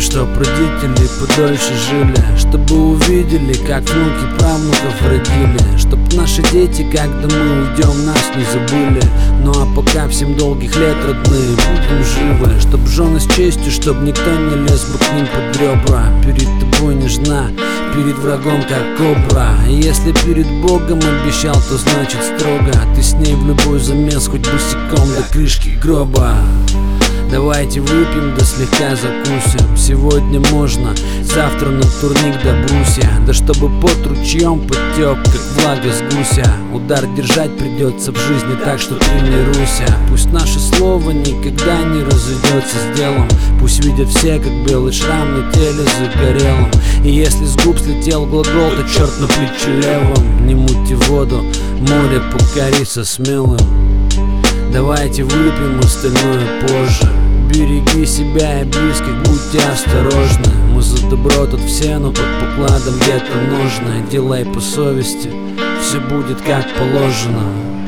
чтоб родители подольше жили, чтобы увидели, как внуки правнуков родили, чтоб наши дети, когда мы уйдем, нас не забыли. Ну а пока всем долгих лет, родные, будем живы. Чтоб жены с честью, чтоб никто не лез бы к ним под ребра. Перед тобой нежна, перед врагом как кобра. И если перед Богом обещал, то значит строго. Ты с ней в любой замес, хоть босиком до крышки гроба. Давайте выпьем, да слегка закусим. Сегодня можно, завтра на турник до брусья. Да чтобы под ручьем потек, как влага с гуся. Удар держать придется в жизни, так что тренируйся. Пусть наше слово никогда не разойдется с делом. Пусть видят все, как белый шрам на теле загорелом. И если с губ слетел глагол, то черт на плече левом. Не мути воду, море покори со смелым. Давайте выпьем, остальное позже. Береги себя и близких, будьте осторожны. Мы за добро тут все, но под покладом где-то нужно. Делай по совести, все будет как положено.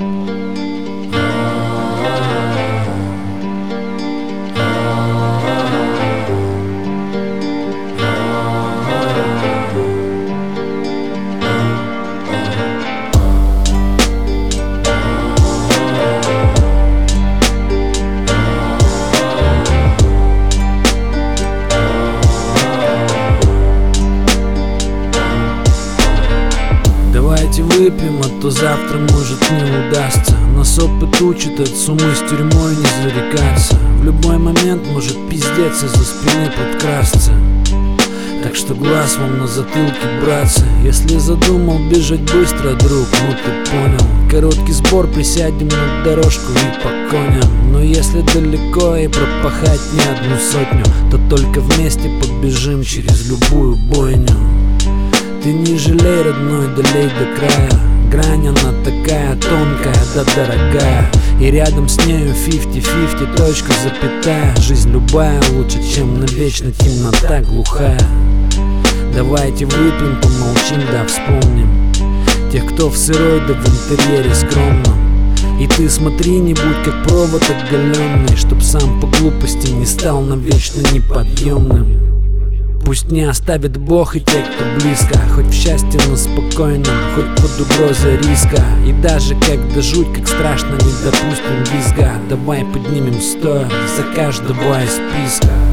Давайте выпьем, а то завтра может не удастся. Нас опыт учит от сумы с тюрьмой не зарекаться. В любой момент может пиздец из-за спины подкрасться. Так что глаз вам на затылке, братцы. Если задумал бежать быстро, друг, ну ты понял. Короткий сбор, присядем на дорожку и по коням. Но если далеко и пропахать не одну сотню, то только вместе побежим через любую бойню. Ты не жалей, родной, долей до края. Грань она такая тонкая, да дорогая. И рядом с нею 50-50, точка, запятая. Жизнь любая лучше, чем навечно темнота глухая. Давайте выпьем, помолчим, да вспомним тех, кто в сырой, да в интерьере скромном. И ты смотри, не будь как провод оголенный, чтоб сам по глупости не стал навечно неподъемным. Пусть не оставит Бог и те, кто близко, хоть в счастье, но спокойном, хоть под угрозой риска. И даже когда жуть, как страшно, не допустим визга. Давай поднимем стоя за каждого из списка.